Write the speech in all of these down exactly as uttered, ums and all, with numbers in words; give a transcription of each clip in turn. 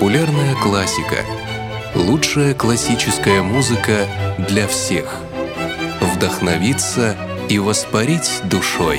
Популярная классика. Лучшая классическая музыка для всех. Вдохновиться и воспарить душой.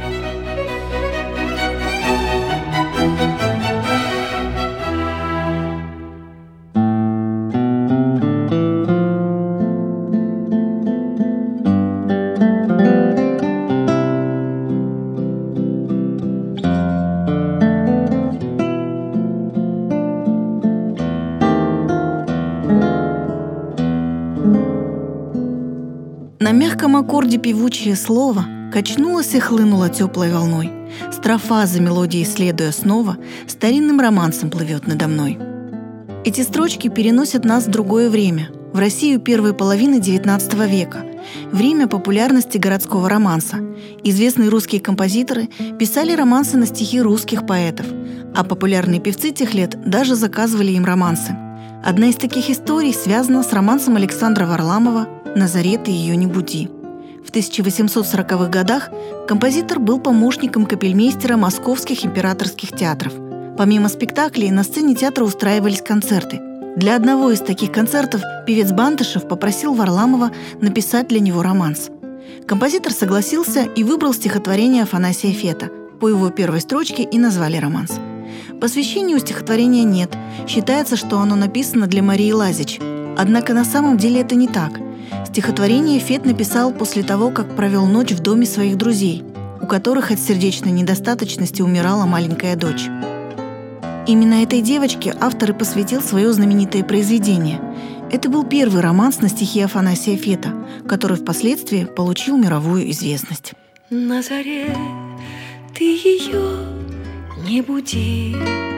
На мягком аккорде певучее слово качнулось и хлынуло теплой волной. Строфа за мелодией следуя снова, старинным романсом плывет надо мной. Эти строчки переносят нас в другое время, в Россию первой половины девятнадцатого века, время популярности городского романса. Известные русские композиторы писали романсы на стихи русских поэтов, а популярные певцы тех лет даже заказывали им романсы. Одна из таких историй связана с романсом Александра Варламова «Назарет и ее не буди». В тысяча восемьсот сороковых годах композитор был помощником капельмейстера московских императорских театров. Помимо спектаклей на сцене театра устраивались концерты. Для одного из таких концертов певец Бантышев попросил Варламова написать для него романс. Композитор согласился и выбрал стихотворение Афанасия Фета. По его первой строчке и назвали романс. Посвящения у стихотворения нет. Считается, что оно написано для Марии Лазич. Однако на самом деле это не так. Стихотворение Фет написал после того, как провел ночь в доме своих друзей, у которых от сердечной недостаточности умирала маленькая дочь. Именно этой девочке автор и посвятил свое знаменитое произведение. Это был первый романс на стихи Афанасия Фета, который впоследствии получил мировую известность. На заре ты ее не буди,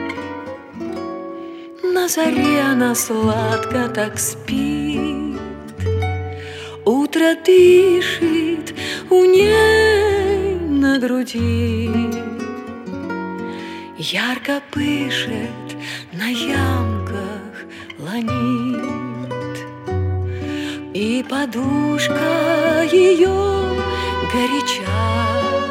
на заре она сладко так спит, утро дышит у ней на груди, ярко пышет на ямках ланит, и подушка ее горяча,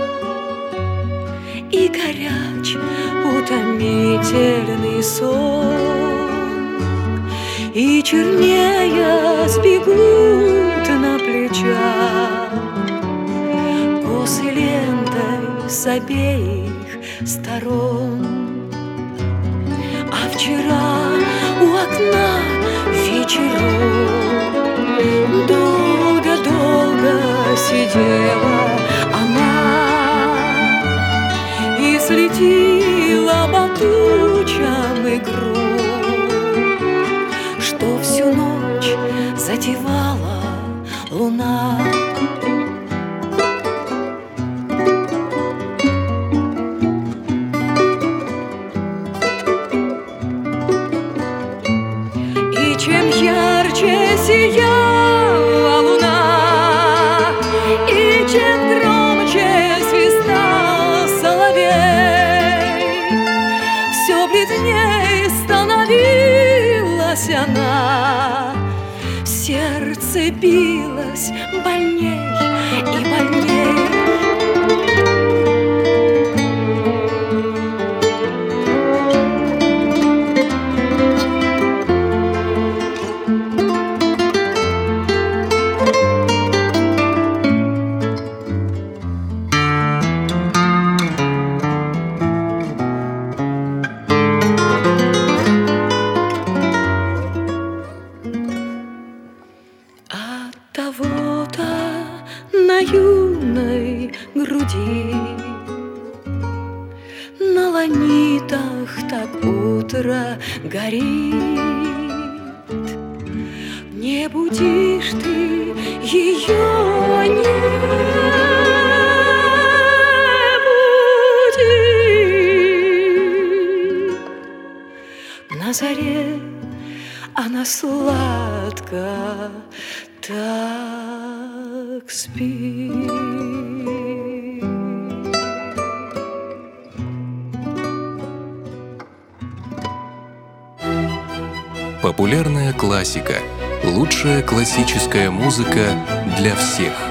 и горяч утомительный сон, и чернея сбегут на плечах косы лентой с обеих сторон. А вчера у окна вечером долго-долго сидела она и следила по тучам игру, что всю ночь затевала луна. И чем ярче сияла луна, и чем громче свистал соловей, все бледней становилась она, сердце билось больней и больней. Того-то на юной груди, на ланитах так утро горит. Не будишь ты ее, не буди. На заре она сладко так спит. Популярная классика. Лучшая классическая музыка для всех.